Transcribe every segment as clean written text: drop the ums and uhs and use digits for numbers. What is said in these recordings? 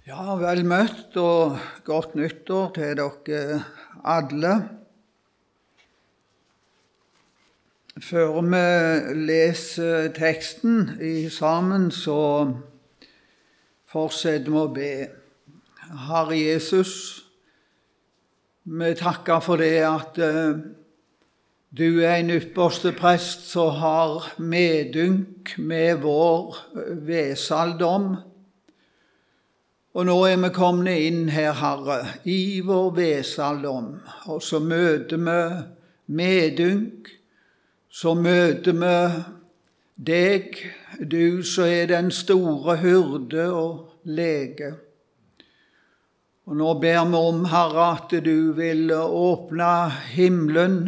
Ja, vel møtt og godt nyttår til dere alle. Før vi leser teksten sammen, så fortsetter vi å be. Herre Jesus, vi takker for det at du er en ypperste prest som har medynk med vår vesaldom. Og nå er vi kommet inn her, Herre, i vår vesaldom, og så møter vi medynk, så møter vi deg, du som er den store hyrde og lege. Og nå ber vi om, Herre, at du vil åpne himmelen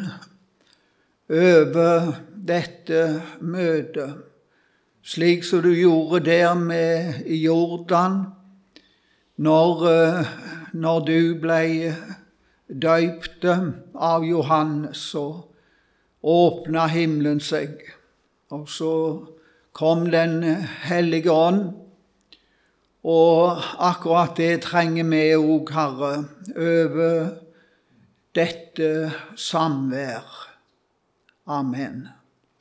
over dette møtet, slik som du gjorde der med Jordan, når du ble døypt av Johannes, så åpnet himmelen seg, og så kom den hellige ånd, og akkurat det trenger vi også, Herre, over dette samvær. Amen.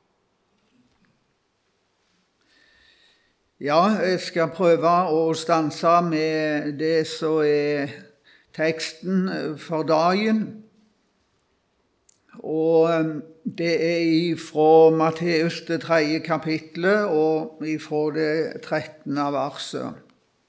Ja, jeg skal prøve å stanse med det som er teksten for dagen. Og det er fra Matteus det 3. kapitlet og fra det 13. verset.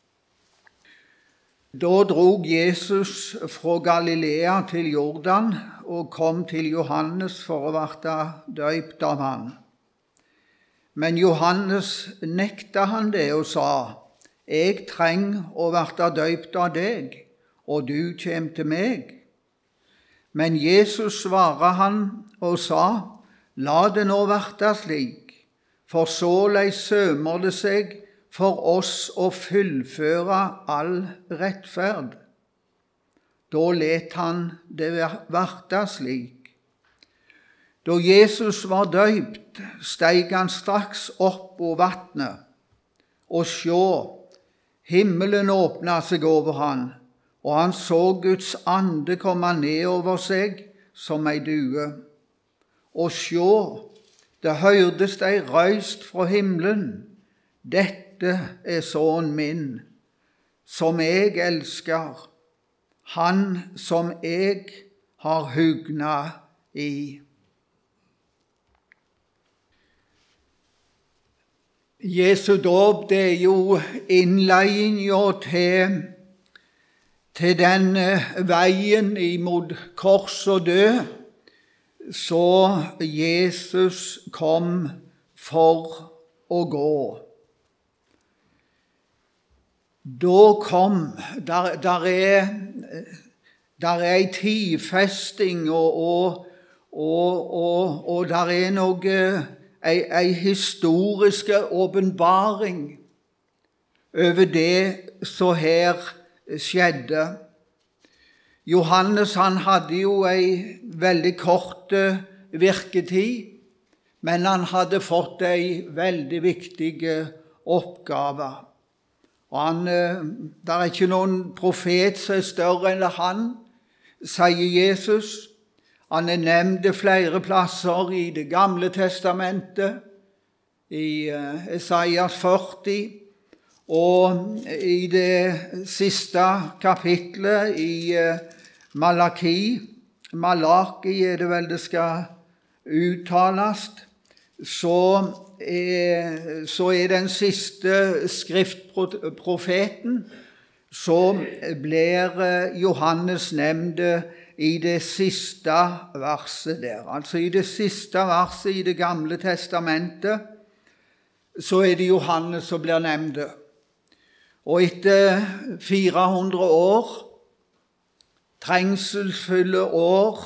Da drog Jesus fra Galilea til Jordan og kom til Johannes for å verte døypt av han. Men Johannes nekta han det og sa, «Jeg trenger å verte døypt av deg, og du kjem til meg.» Men Jesus svarer han og sa, «La det nå verte slik, for såleis sømer det seg for oss å fullføre all rettferd.» Da let han det verte slik. Da Jesus var døypt, steg han straks opp på vattnet, og sjå, himmelen åpnet seg over han, og han så Guds ande komme ned over seg som ei due. Og sjå, det hørtes ei røyst fra himmelen, «Dette er sønnen min, som jeg elsker, han som jeg har hugnet i.» Jesu dåp, det er jo innledningen til den veien imot kors og død, så Jesus kom for å gå. Da kom, der er en tidfesting, og der er noe en historiske åpenbaring over det som her skjedde. Johannes, han hadde jo en veldig kort virketid, men han hadde fått en veldig viktig oppgave. Og der er ikke noen profet som er større enn han, sier Jesus. Han er nevnt flere plasser i Det gamle testamentet, i Esaias 40, og i det siste kapitlet i Malaki er det vel det skal uttales, så er den siste skriftprofeten, så blir Johannes nevnt i det siste verset der. Altså i det siste verset i Det gamle testamentet, så er det Johannes som blir nevnt. Og etter 400 år, trengselsfulle år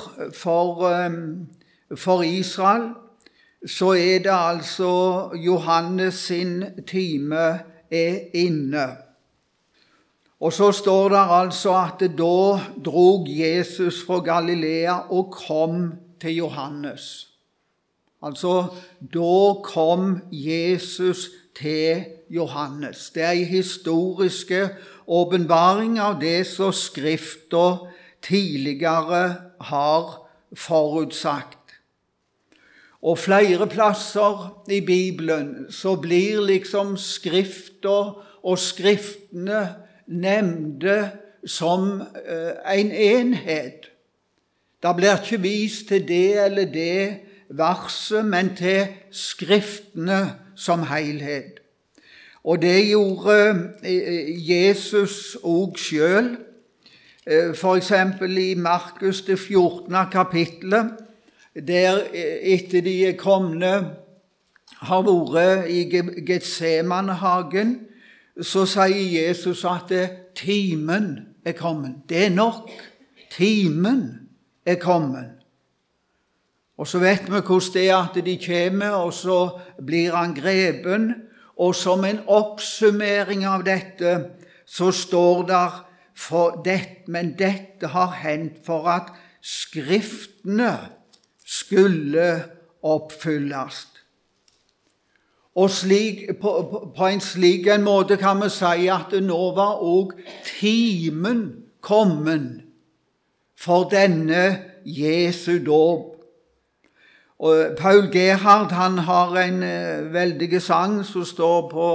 for Israel, så er det altså Johannes sin time er inne. Og så står det altså at da drog Jesus fra Galilea og kom til Johannes. Altså, da kom Jesus til Johannes. Det en historiske åpenbaring av det som Skriften tidligere har forutsagt. Og flere plasser i Bibelen så blir liksom Skriften og Skriftene nevnte som en enhet. Det blir ikke vist til det eller det verset, men til Skriftene som helhet. Og det gjorde Jesus også selv. For eksempel i Markus det 14. kapittelet, der etter de komne har vært i Getsemanehagen, så sier Jesus at timen kommet. Det nok. Timen kommet. Og så vet vi hvordan det at de kommer, og så blir han grepen. Og som en oppsummering av dette, så står der men dette har hendt for at Skriftene skulle oppfylles. Og på en slik en måte kan vi si at nå var også timen kommet for denne Jesu dåp. Og Paul Gerhard, han har en veldig sang som står på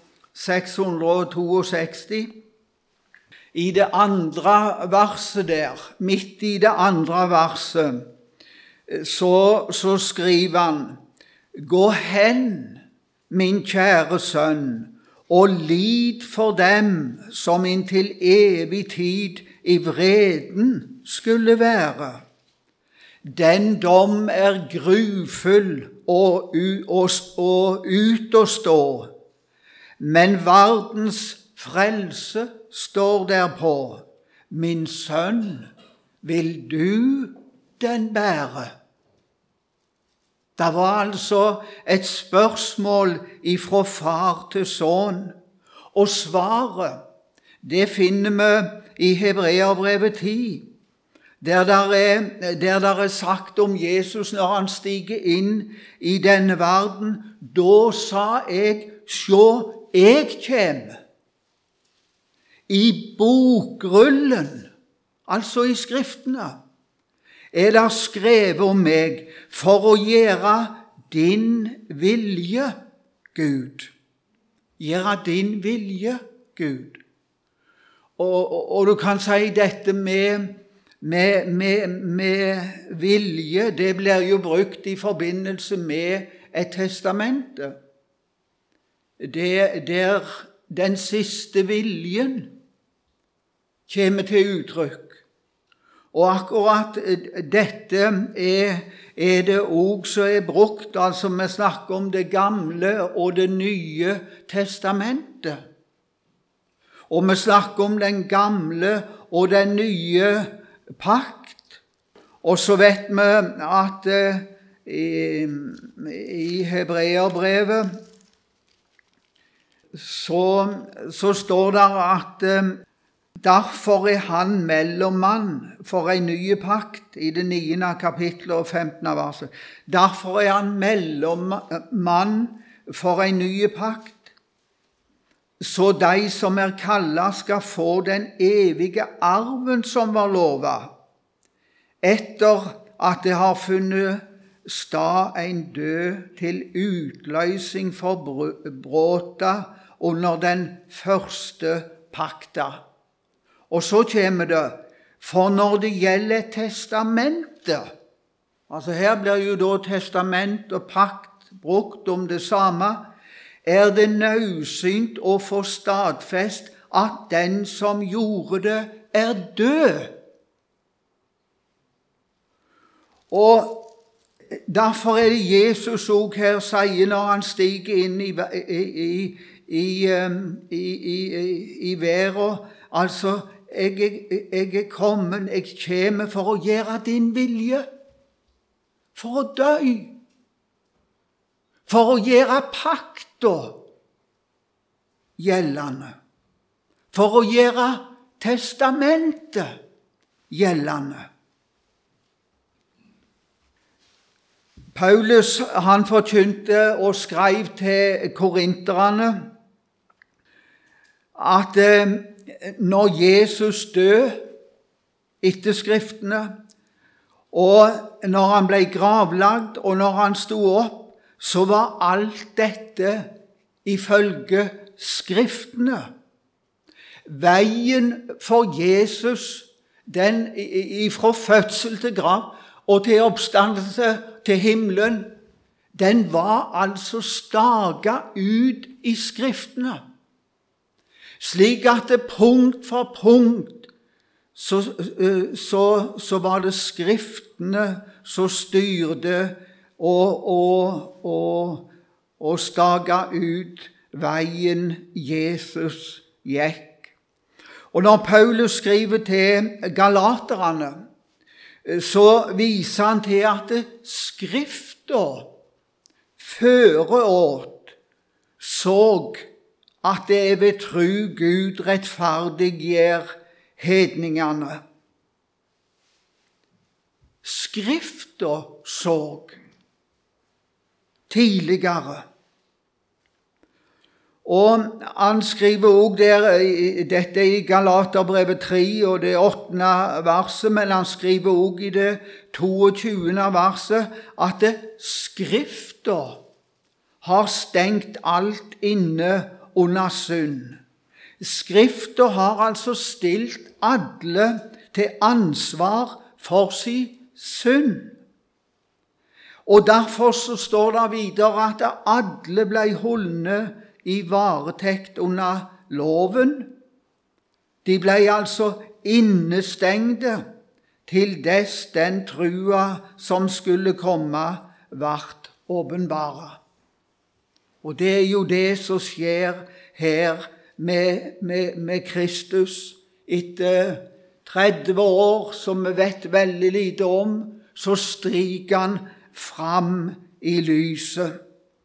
662. I det andre verset der, midt i det andre verset, så skriver han: «Gå hen, min kjære sønn, og lid for dem som inntil evig tid i vreden skulle være. Den dom grufull og ut å stå, men verdens frelse står derpå. Min sønn, vil du den bære?» Det var altså et spørsmål ifra far til sønn, og svaret, det finner vi i Hebreerbrevet 10, der der sagt om Jesus når han stiger inn i denne verden: «Da sa jeg, sjå, jeg kjem.» I bokrullen, altså i Skriftene, det skrevet om meg for å gjøre din vilje, Gud. Gjøre din vilje, Gud. Og du kan si dette med vilje, det blir jo brukt i forbindelse med et testamente. Der den siste viljen kommer til uttrykk. Og akkurat dette det også som brukt, altså vi snakker om det gamle og det nye testamentet. Og vi snakker om den gamle og den nye pakt. Og så vet vi at i Hebreerbrevet så står det at derfor han mellommann for en ny pakt, i det 9. kapittelet og 15. verset. Derfor han mellommann for en ny pakt, så de som kallet skal få den evige arven som var lovet, etter at det har funnet stad en død til utløsning for bråta under den første pakta. Og så kommer det: for når det gjelder testamentet, altså her blir jo da testament og pakt brukt om det samme, det nødsynt å få stadfest at den som gjorde det, død. Og derfor det Jesus også her sier når han stiger inn i verden, altså: jeg kommet, jeg kommer for å gjøre din vilje, for å dø, for å gjøre pakta gjeldende, for å gjøre testamentet gjeldende. Paulus, han forkynte og skrev til korinterne at når Jesus døde etter Skriftene, og når han ble gravlagt, og når han stod opp, så var alt dette ifølge Skriftene. Veien for Jesus, den fra fødsel til grav og til oppstandelse til himmelen, den var altså staket ut i Skriftene. Slik at det punkt for punkt så var det Skriftene som styrte og staket ut veien Jesus gikk. Og når Paulus skriver til galaterne, så viser han til at Skriften føreåt så at det ved tru Gud rettferdiggjør hedningene. Skriften så tidligere. Og han skriver også dette i Galaterbrevet 3 og det 8. verset, men han skriver også i det 22. verset at Skriften har stengt alt inne under synd. Skriften har altså stilt alle til ansvar for sin synd. Og derfor så står det videre at alle ble holdne i varetekt under loven. De ble altså innestengte til dess den trua som skulle komme vart åpenbare. Og det er jo det som skjer her med Kristus. Etter 30 år, som vi vet veldig lite om, så stryker han fram i lyset.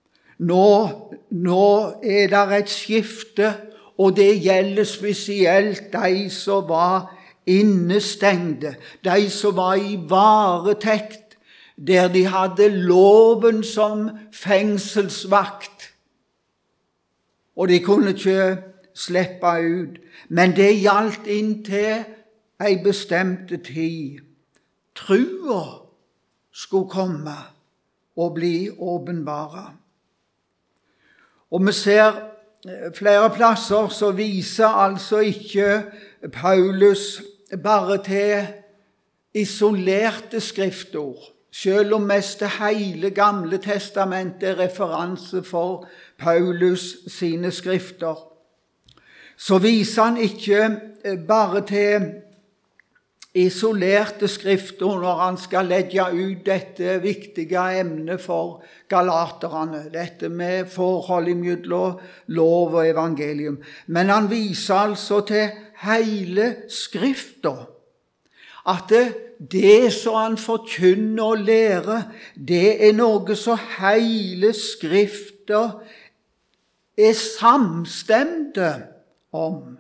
Nå er det et skifte, og det gjelder spesielt de som var innestengte, de som var i varetekt, der de hadde loven som fengselsvakt. Og de kunne ikke slippe ut, men det gjaldt inntil en bestemt tid. Trua skulle komme og bli åpenbare. Og vi ser flere plasser så viser altså ikke Paulus bare til isolerte skriftord, selv om mest det hele Gamle Testamentet er referanse for Paulus sine skrifter. Så viser han ikke bare til isolerte skrifter når han skal legge ut dette viktige emnet for galaterne, dette med forhold mellom lov og evangelium. Men han viser altså til hele skriften, at det som han forkynner og lærer, det er noe som hele skriften er samstemte om.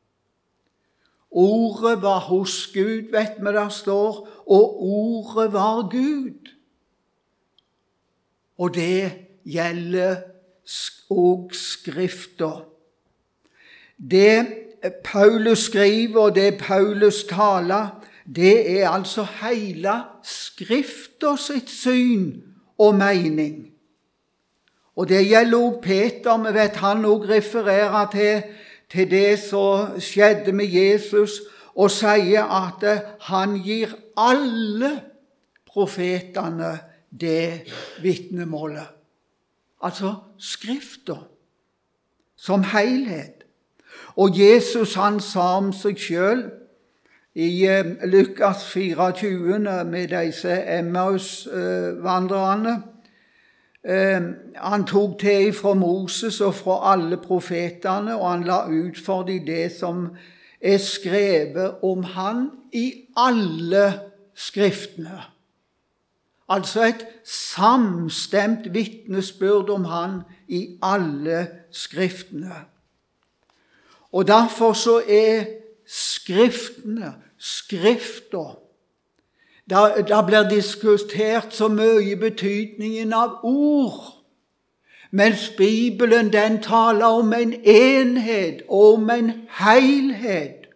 Ordet var hos Gud, vet vi der står, og ordet var Gud. Og det gjelder også Skriften. Det Paulus skriver og det Paulus taler, det er altså hele Skriften sitt syn og mening. Og det gjelder også Peter, vi vet han også refererer til det som skjedde med Jesus, og sier at han gir alle profetene det vitnemålet. Altså Skriften som helhet. Og Jesus han sa om seg selv i Lukas 24 med disse Emmaus-vandrerne. Han tok til fra Moses og fra alle profetene, og han la ut for dem det som er skrevet om han i alle skriftene. Altså et samstemt vitnesbyrd om han i alle skriftene. Og derfor så er skriftene, skrifter, da blir diskutert så mye betydningen av ord. Mens Bibelen den taler om en enhet og om en helhet.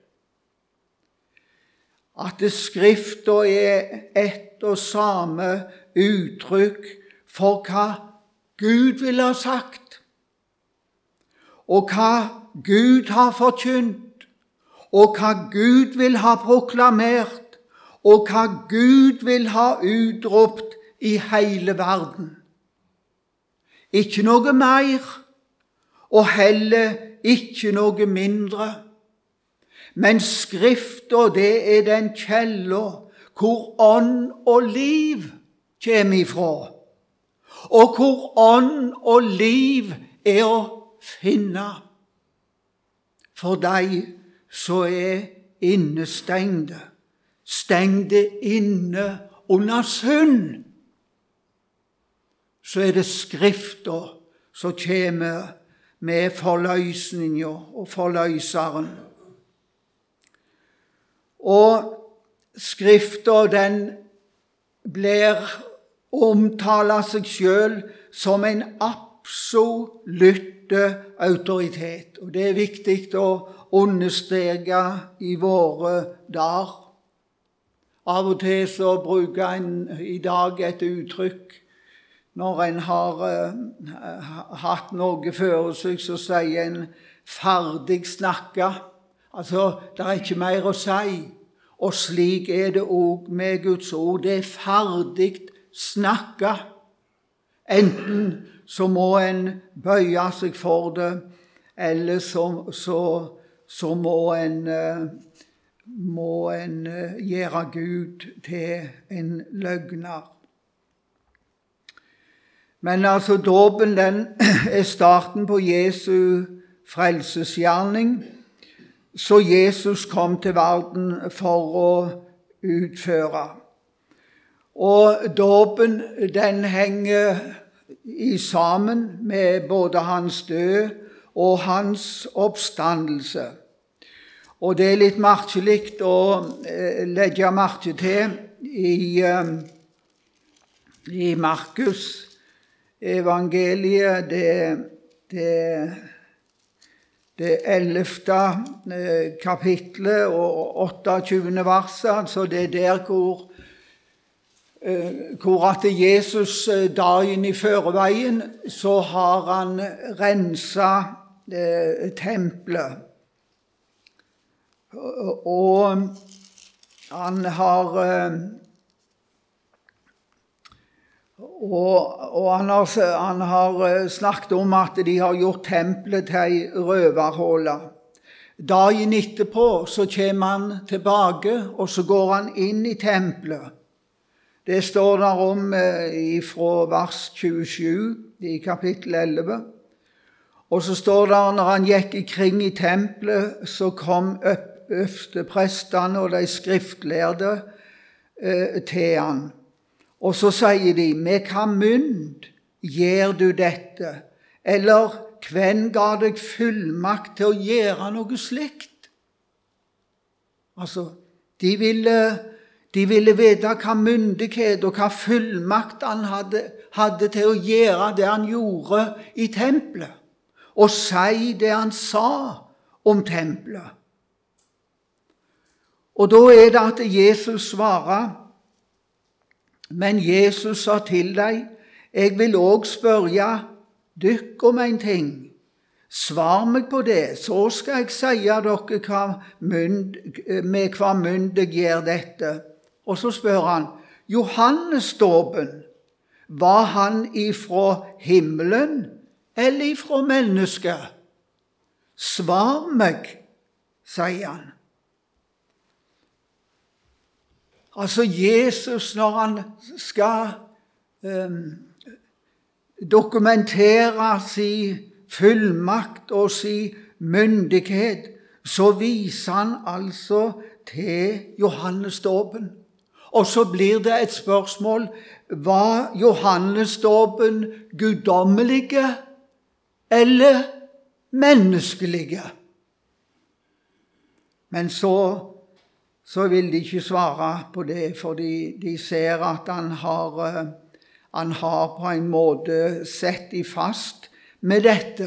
At det Skriften er ett og samme uttrykk for hva Gud vil ha sagt, og hva Gud har forkynt, og hva Gud vil ha proklamert, og hva Gud vil ha utropt i hele verden. Ikke noe mer, og heller ikke noe mindre. Men Skriften, det er den kjelda hvor ånd og liv kommer ifra, og hvor ånd og liv er å finne for de som er innestengte, stengte inne under synd. Så er det Skriften som kommer med forløsninga og forløseren. Og Skriften, den blir omtalt seg selv som en absolutt autoritet. Og det er viktig å understreke i våre dager. Av og til så bruker en i dag et uttrykk når en har hatt noe for seg, så sier en ferdig snakka. Altså, det er ikke mer å si. Og slik er det også med Guds ord. Det er ferdig snakka. Enten så må en bøye seg for det, eller så må en gjøre Gud til en løgner. Men altså, dåpen den er starten på Jesu frelsesgjerning, så Jesus kom til verden for å utføre. Og dåpen den henger sammen med både hans død og hans oppstandelse. Og det er litt merkelig å legge merke til i Markus evangeliet, det 11. kapitlet og 28. verset, altså det er der hvor at Jesus dagen i føreveien, så har han renset tempelet. Og han har snakket om at de har gjort tempelet til en røverhåle. Dagen etterpå så kommer han tilbake, og så går han inn i tempelet. Det står der om fra vers 27 i kapittel 11. Og så står det, når han gikk ikring i tempelet, så kom øversteprestene og de skriftlærde til han. Og så sier de, med hva mynd gjør du dette? Eller hvem ga deg fullmakt til å gjøre noe slikt? Altså, de ville vite hva myndighet og hva fullmakt han hadde til å gjøre det han gjorde i tempelet, og si det han sa om tempelet. Og da er det at Jesus svarer, men Jesus sa til deg, jeg vil også spørre dykk om en ting. Svar meg på det, så skal jeg si dere med hva mynd jeg gjør dette. Og så spør han, Johannes dåpen, var han ifra himmelen eller ifra mennesket? Svar meg, sier han. Altså Jesus, når han skal dokumentere sin fullmakt og sin myndighet, så viser han altså til Johannes dåpen. Og så blir det et spørsmål, var Johannes dåpen guddommelige eller menneskelige? Men så vil de ikke svare på det, fordi de ser at han har på en måte sett i fast med dette.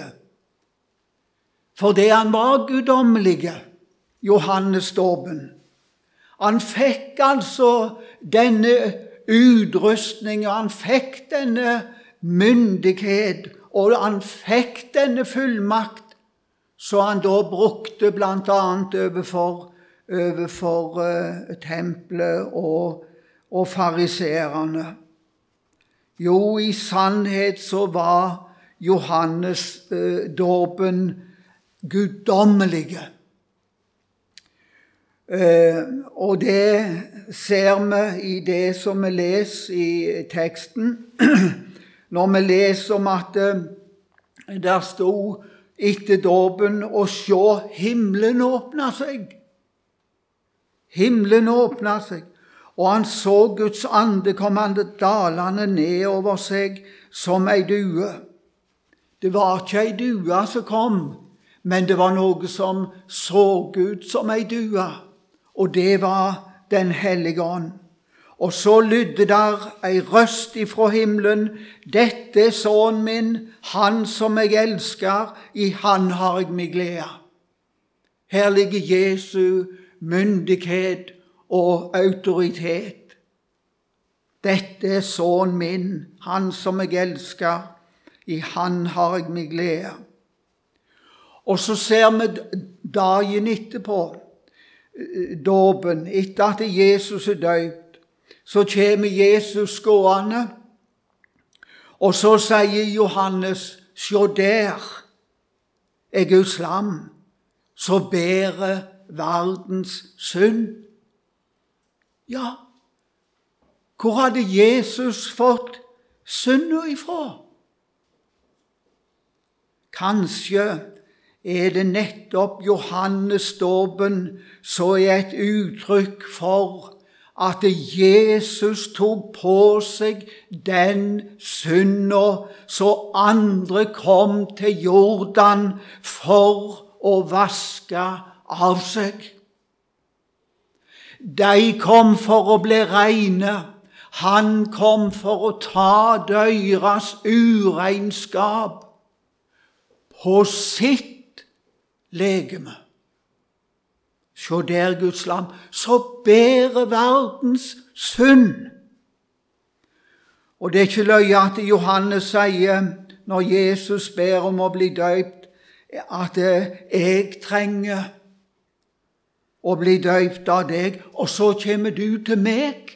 Fordi han var guddommelige, Johannes dåpen. Han fikk altså denne utrustning, han fikk denne myndighet, og han fikk denne fullmakt, så han da brukte blant annet overfor tempelet og fariserene. Jo, i sannhet så var Johannes dåpen guddommelige. Og det ser vi i det som vi leser i teksten, når vi leser om at der stod etter dåpen og se himmelen åpne seg. Himmelen åpne seg, og han så Guds ande kommende dalende ned over seg som ei due. Det var ikke ei due som kom, men det var noe som så ut som ei due, og det var Den hellige ånd. Og så lydde der ei røst ifra himmelen: «Dette er sønnen min, han som jeg elsker, i han har jeg min glede.» Her ligger Jesu myndighet og autoritet. «Dette er sønnen min, han som jeg elsker, i han har jeg min glede.» Og så ser vi dagen etterpå, dåpen, etter at Jesus er døpt, så kommer Jesus gående, og så sier Johannes: «Se der er Guds lam, så bærer verdens synd.» Ja, hvor hadde Jesus fått synda ifra? Kanskje er det nettopp Johannes dåpen så er et uttrykk for at Jesus tok på seg den synda, så andre kom til Jordan for å vaske av seg. De kom for å bli reine. Han kom for å ta deres urenskap på sitt legeme. Se der Guds lam, så bærer verdens synd. Og det er ikke løye at Johannes sier, når Jesus ber om å bli døypt, at jeg trenger å bli døypt av deg, og så kommer du til meg.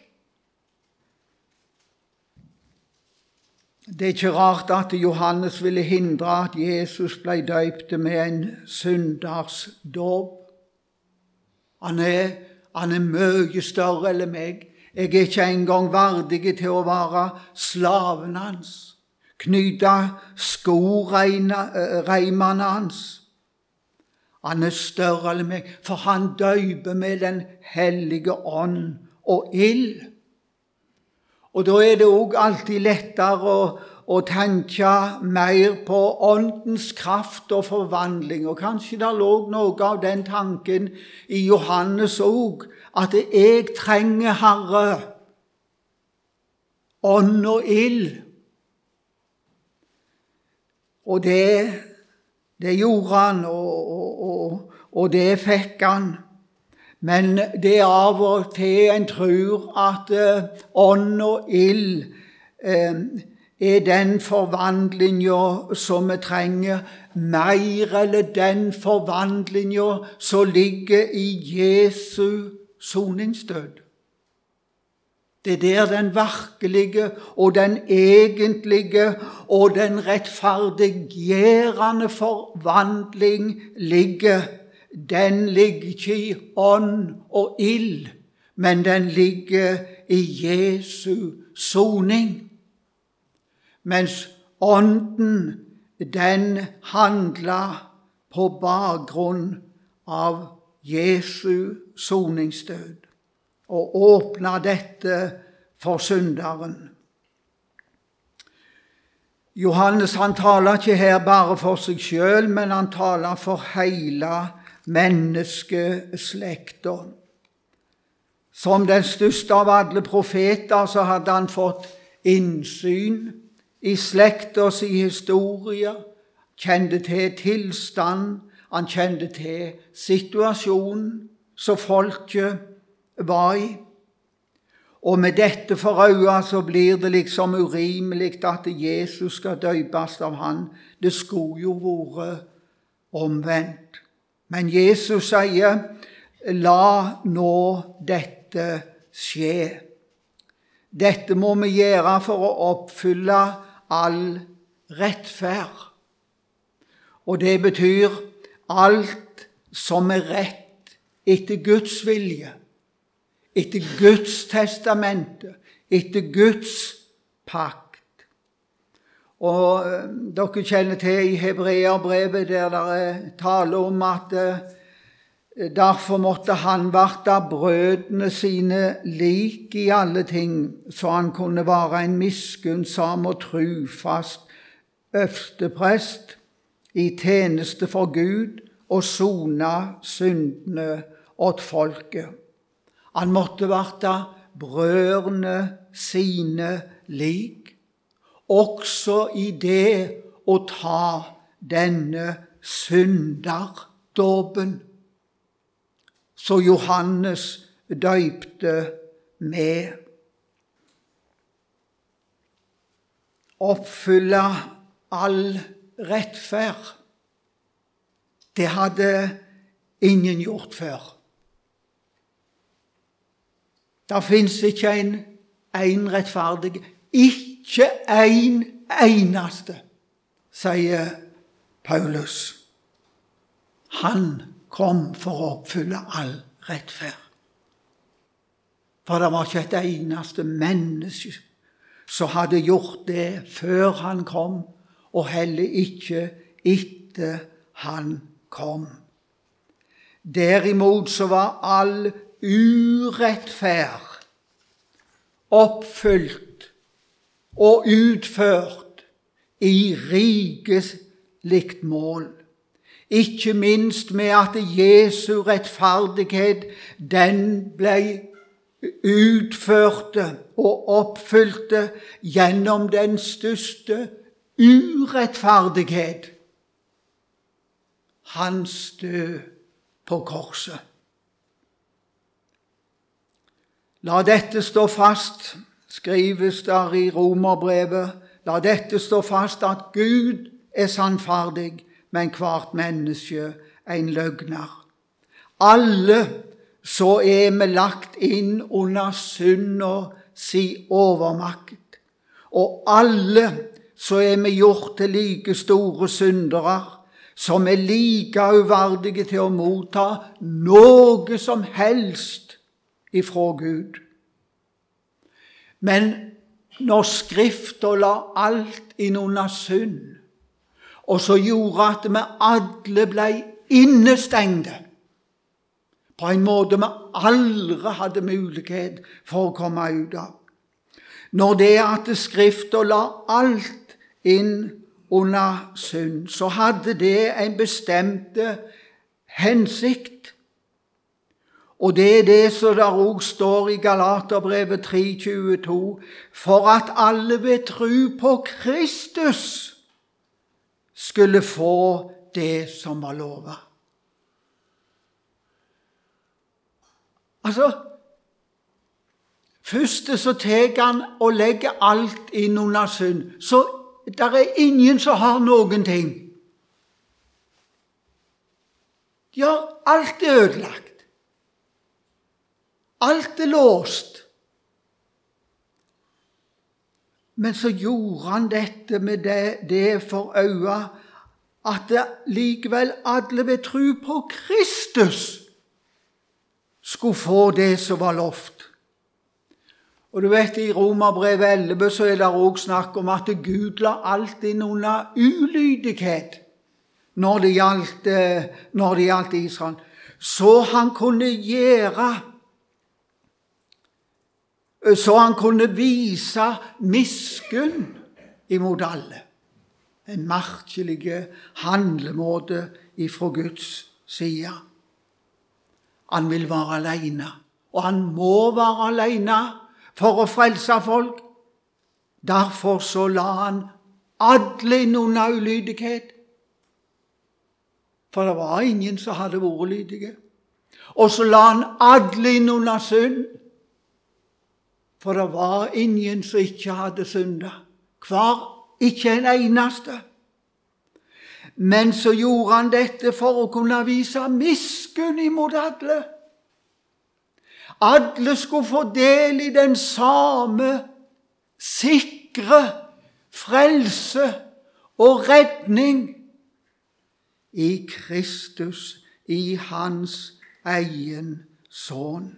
Det er ikke rart at Johannes ville hindre at Jesus ble døypt med en synders dåp. Han er mye større enn meg. Jeg er ikke engang verdig til å være slaven hans, knyte skoreimene hans. Han er større enn meg, for han døyper med Den hellige ånd og ild. Og da er det også alltid lettere å tenke mer på åndens kraft og forvandling. Og kanskje det lå noe av den tanken i Johannes også, at jeg trenger Herre, ånd og ild. Og det gjorde han, og det fikk han. Men det er av og til en tror at ånd og ild er den forvandlingen som vi trenger, mer eller den forvandlingen som ligger i Jesu soningsdød. Det er der den virkelige og den egentlige og den rettferdiggjørende forvandling ligger. Den ligger ikke i ånd og ild, men den ligger i Jesu soning. Mens ånden, den handler på bakgrunn av Jesu soningsdød og åpner dette for synderen. Johannes, han taler ikke her bare for seg selv, men han taler for hele menneskeslekten. Som den største av alle profeter så hadde han fått innsyn i slekters historie, kjente til tilstand, han kjente til situasjonen som folket var i. Og med dette for øye så blir det liksom urimelig at Jesus skal døpes av han. Det skulle jo være omvendt. Men Jesus sier, la nå dette skje. Dette må vi gjøre for å oppfylle all rettferd. Og det betyr alt som er rett etter Guds vilje, etter Guds testamente, etter Guds pakt. Og dere kjenner til i Hebreerbrevet der det er tale om at derfor måtte han varte brødene sine lik i alle ting, så han kunne være en miskunnsam og trufast øversteprest i tjeneste for Gud og sona syndene åt folket. Han måtte varte brødrene sine lik, også i det å ta denne synderdåpen, så Johannes døypte med. Oppfylle all rettferd. Det hadde ingen gjort før. Det finnes ikke en rettferdig, ikke en eneste, sier Paulus. Han kom for å oppfylle all rettferd. For det var ikke et eneste menneske som hadde gjort det før han kom, og heller ikke etter han kom. Derimot så var all urettferd oppfylt og utført i rikelig mål. Ikke minst med at Jesu rettferdighet, den ble utførte og oppfylte gjennom den største urettferdighet, hans død på korset. La dette stå fast, skrives der i Romerbrevet, la dette stå fast at Gud er sannferdig, men hvert menneske en løgner. Alle så er vi lagt inn under synder si overmakt, og alle så er vi gjort til like store syndere, som er like uverdige til å motta noe som helst ifra Gud. Men når Skriften la alt inn under synd, og så gjorde at vi alle ble innestengte, på en måte vi aldri hadde mulighet for å komme ut av. Når det at Skriften la alt inn under synd, så hadde det en bestemte hensikt. Og det er det som der også står i Galaterbrevet 3:22, for at alle ved tro på Kristus skulle få det som var lovet. Altså, først så tar han og legger alt inn under synd, så der er ingen som har noen ting. Ja, alt er ødelagt. Alt er låst. Men så gjorde han dette med det for øye, at det likevel alle ved tro på Kristus skulle få det som var lovt. Og du vet, i Romerbrevet 11 så er det også snakk om at Gud la alt inn under ulydighet når det gjaldt Israel. Så han kunne vise miskunn imot alle. En merkelig handlemåte ifra Guds side. Han vil være alene, og han må være alene for å frelse folk. Derfor så la han alle inn under ulydighet. For det var ingen som hadde vært lydige. Og så la han alle inn under synd. For det var ingen som ikke hadde syndet. Ikke en eneste. Men så gjorde han dette for å kunne vise miskunn imot alle. Alle skulle få del i den samme sikre frelse og redning i Kristus, i hans egen sønn.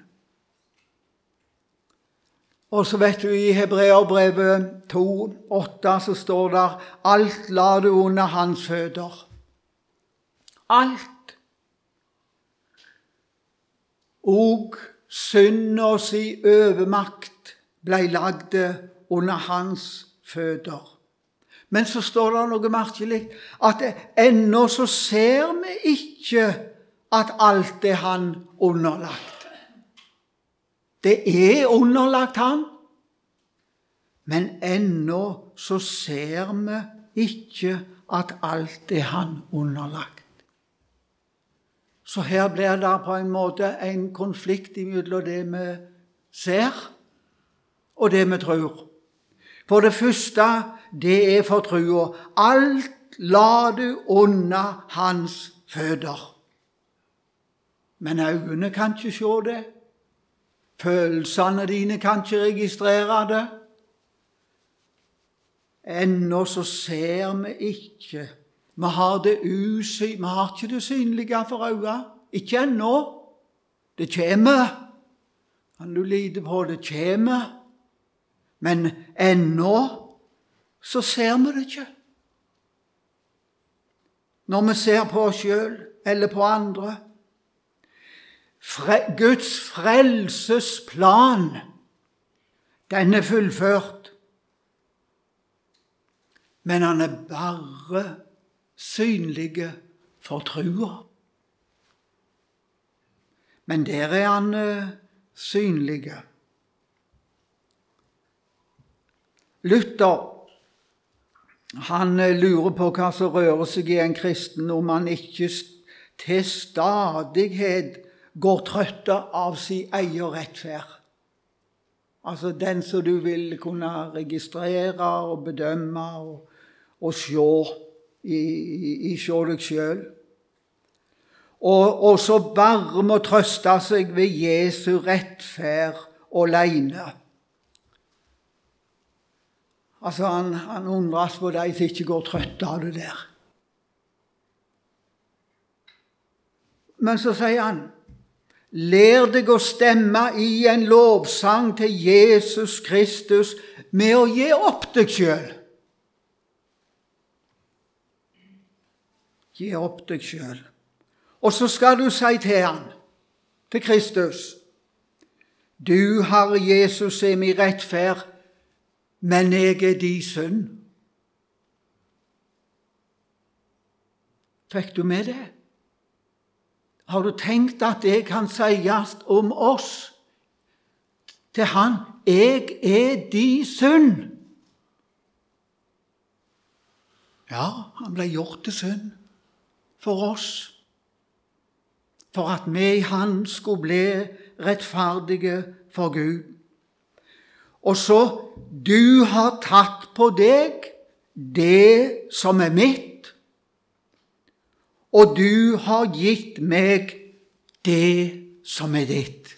Og så vet du, i Hebreerbrevet 2:8 så står der, alt la du under hans føtter. Alt. Og synda si overmakt ble lagd under hans føtter. Men så står det noe merkelig, at ennå så ser vi ikke at alt er han underlagt. Det er underlagt han, men ennå så ser vi ikke at alt er han underlagt. Så her blir det på en måte en konflikt mellom det vi ser og det vi tror. For det første, det er for trua. Alt la du under hans føtter. Men øynene kan ikke se det. Følelsene dine kan ikke registrere det. Ennå så ser vi ikke. Vi har ikke det synlige for øynene. Ikke ennå. Det kommer. Kan du lide på det kommer. Men ennå så ser vi det ikke. Når vi ser på oss selv eller på andre. Guds frelsesplan, den er fullført. Men han er bare synlig for trua. Men der er han synlig. Luther, han lurer på hva som rører seg i en kristen om han ikke til stadighet går trøtt av sin egen rettferd. Altså den som du vil kunne registrere og bedømme og se deg selv. Og så bare må trøste seg ved Jesu rettferd alene. Altså han undres på de som ikke går trøtt av det der. Men så sier han, lær deg å stemme i en lovsang til Jesus Kristus med å gi opp deg selv. Gi opp deg selv. Og så skal du si til han, til Kristus, du, Herre Jesus, er min rettferd, men jeg er din synd. Fikk du med det? Har du tenkt at det kan sies om oss til han? Jeg er din synd. Ja, han ble gjort til synd for oss. For at vi i han skulle bli rettferdige for Gud. Og så, du har tatt på deg det som er mitt, og du har gitt meg det som er ditt.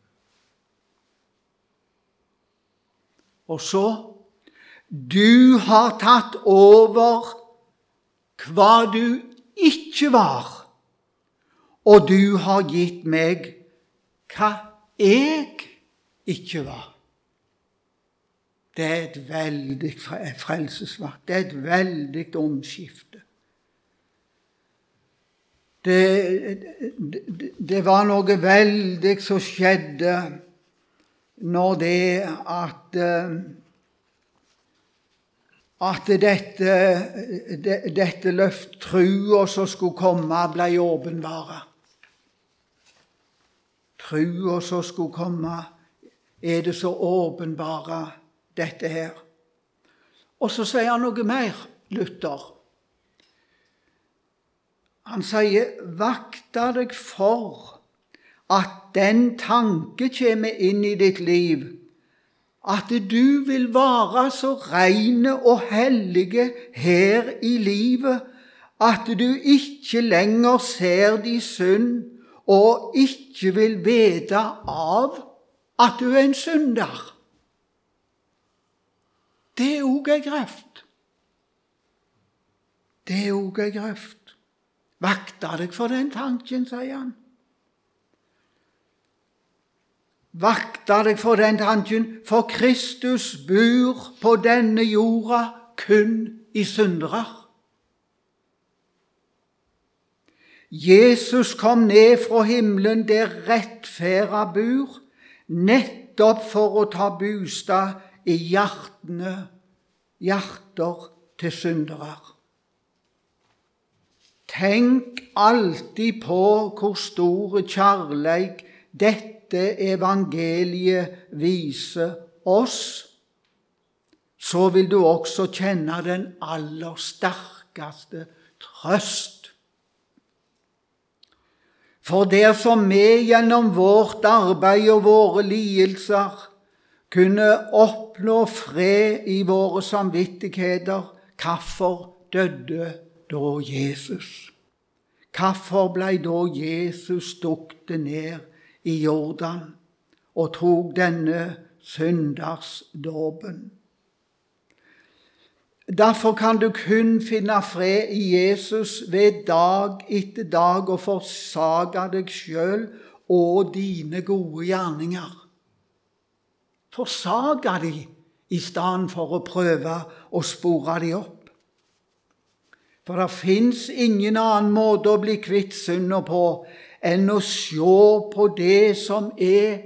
Og så, du har tatt over hva du ikke var, og du har gitt meg hva jeg ikke var. Det er et veldig frelsesverk. Det er et veldig omskifte. Det var noe veldig som skjedde når det at dette løft, trua som skulle komme, ble åpenbare. Trua som skulle komme, er det så åpenbare dette her. Og så sier han noe mer, Luther. Han sier, vakta deg for at den tanke kommer inn i ditt liv, at du vil være så rene og hellige her i livet, at du ikke lenger ser de synd, og ikke vil vite av at du er en synder. Det er også en grøft. Det er også en grøft. Vakta deg for den tanken, sier han. Vakta deg for den tanken, for Kristus bor på denne jorda kun i syndere. Jesus kom ned fra himmelen der rettferda bor, nettopp for å ta bostad i hjerter til syndere. Tenk alltid på hvor store kjærleik dette evangeliet viser oss, så vil du også kjenne den aller sterkeste trøst. For dersom vi gjennom vårt arbeid og våre lidelser kunne oppnå fred i våre samvittigheter, hvorfor døde da Jesus? Hvorfor ble da Jesus stukket ned i Jordan og tok denne syndersdåpen? Derfor kan du kun finne fred i Jesus ved dag etter dag å forsake deg selv og dine gode gjerninger. Forsake de i stedet for å prøve å spore de opp. For det finnes ingen annen måte å bli kvitt synder på enn å se på det som er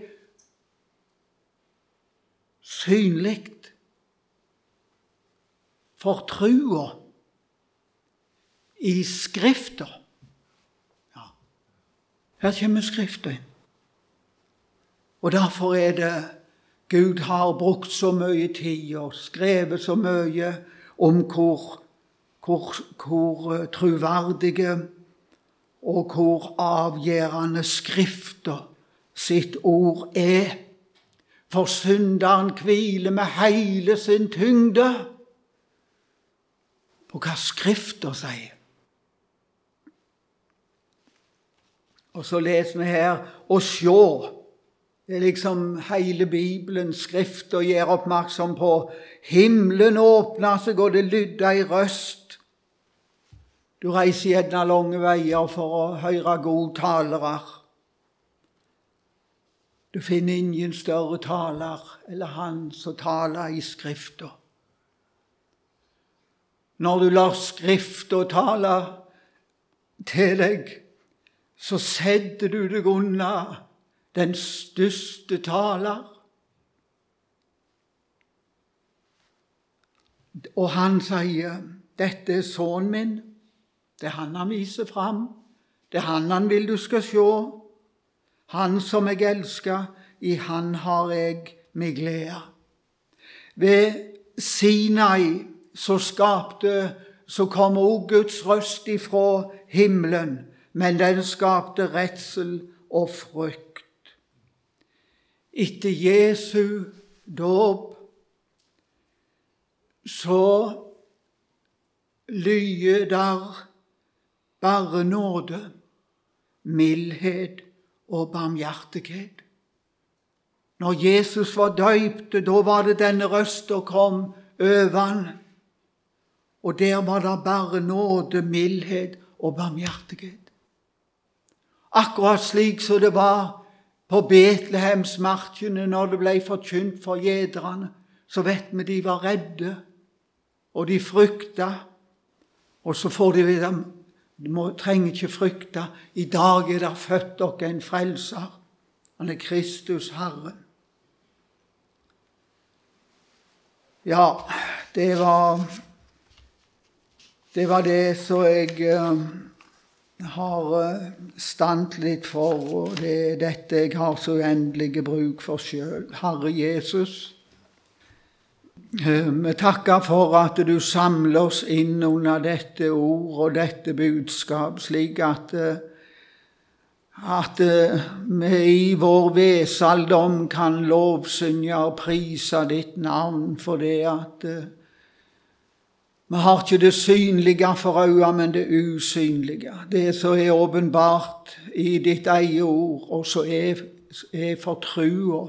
synligt. For trua i Skriften. Ja. Her kommer Skriften inn. Og derfor er det Gud har brukt så mye tid og skrevet så mye om hvor troverdige og hvor avgjørende Skriften sitt ord er. For synderen hviler med hele sin tyngde på hva Skriften sier. Og så leser vi her, og sjå. Det er liksom hele Bibelen, Skriften gjør oppmerksom på. Himmelen åpner seg, og det lydde ei røst. Du reiser gjerne lange veier for å høre gode talere. Du finner ingen større taler, eller han som taler i Skriften. Når du lar Skriften tale til deg, så setter du deg unna den største taler. Og han sier, dette er sønnen min, det er han viser fram, det er han vil du skal se, han som jeg elsker, i han har jeg min glede. Ved Sinai så kom også Guds røst ifra himmelen, men den skapte redsel og frykt. Etter Jesu dåp så lyder der bare nåde, mildhet og barmhjertighet. Når Jesus var døypt, da var det denne røsten kom over han. Og der var det bare nåde, mildhet og barmhjertighet. Akkurat slik som det var på Betlehemsmarkene når det ble forkynt for gjederne, så vet vi de var redde, og de frykta. Og så får de vite, de trenger ikke frykte, i dag er det født dere en frelser. Han er Kristus Herren. Ja, det var det som jeg har stand litt for, og det er dette jeg har så uendelige bruk for selv. Herre Jesus, Vi takker for at du samler oss inn under dette ord og dette budskap, slik at vi i vår vesaldom kan lovsynge og prise ditt navn, for det at vi har ikke det synlige for øya, men det usynlige. Det som er åpenbart i ditt eget ord, og så er for trua.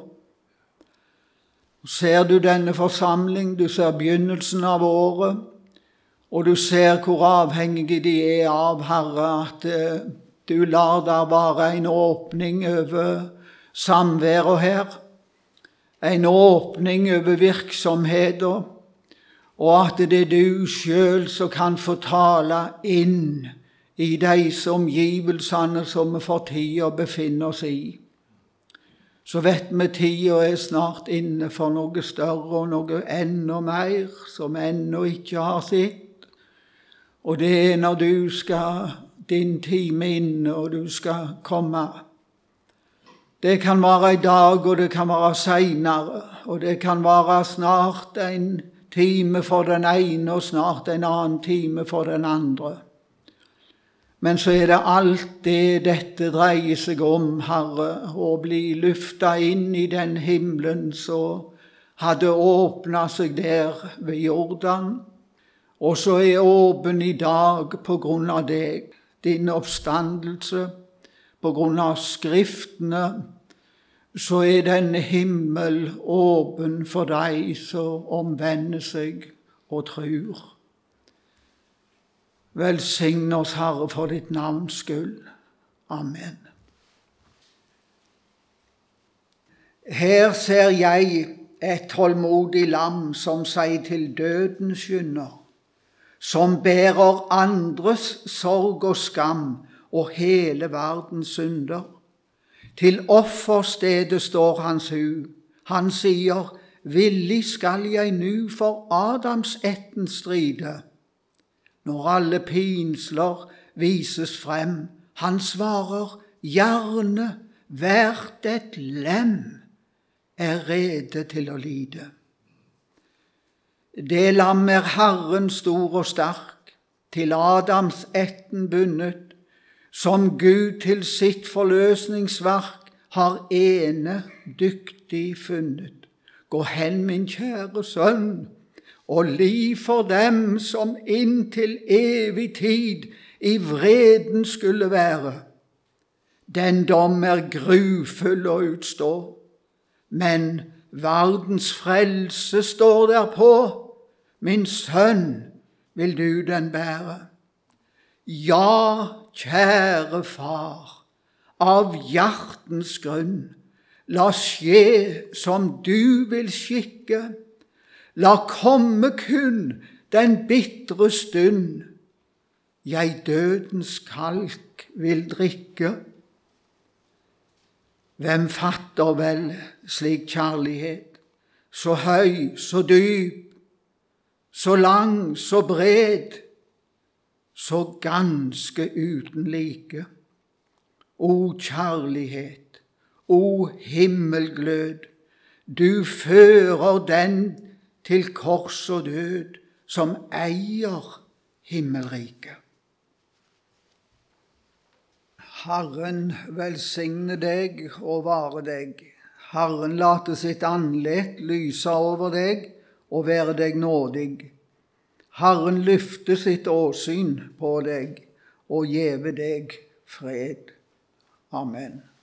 Ser du denne forsamling, du ser begynnelsen av året, og du ser hvor avhengige de er av, Herre, at du lar der være en åpning over samværet her, en åpning over virksomheter, og at det er du selv som kan få tale inn i disse omgivelsene som vi for tida befinner oss i. Så vet vi tida er snart inne for noe større og noe enda mer som ennå ikke har sett. Og det er når du skal, din time inne, og du skal komme. Det kan være i dag, og det kan være senere, og det kan være snart en time for den ene, og snart en annen time for den andre. Men så er det alt det dette dreier seg om, Herre, å bli løftet inn i den himmelen som hadde åpnet seg der ved Jordan, og så er åpen i dag på grunn av deg, din oppstandelse, på grunn av skriftene, så er denne himmel åpen for deg som omvender seg og tror. Velsign oss, Herre, for ditt navns skyld. Amen. Her ser jeg et tålmodig lam som seg til døden skynder, som bærer andres sorg og skam og hele verdens synder. Til offerstedet står hans hu. Han sier, villig skal jeg nu for Adams ætten stride. Når alle pinsler vises frem, han svarer, gjerne hvert et lem er rede til å lide. Det lam er Herren stor og sterk, til Adams ætten bundet, som Gud til sitt forløsningsverk har ene dyktig funnet. Gå hen, min kjære sønn, og liv for dem som inntil evig tid i vreden skulle være. Den dom er grufull å utstå, men verdens frelse står derpå. Min sønn, vil du den bære? Ja, kjære far, av hjertens grunn, la skje som du vil skikke. La komme kun den bitre stund, jeg dødens kalk vil drikke. Hvem fatter vel slik kjærlighet, så høy, så dyp, så lang, så bred, så ganske uten like? O kjærlighet, o himmelglød, du fører den til kors og død, som eier himmelriket. Herren velsigne deg og vare deg. Herren late sitt andlet lyse over deg og være deg nådig. Herren løfte sitt åsyn på deg og gjeve deg fred. Amen.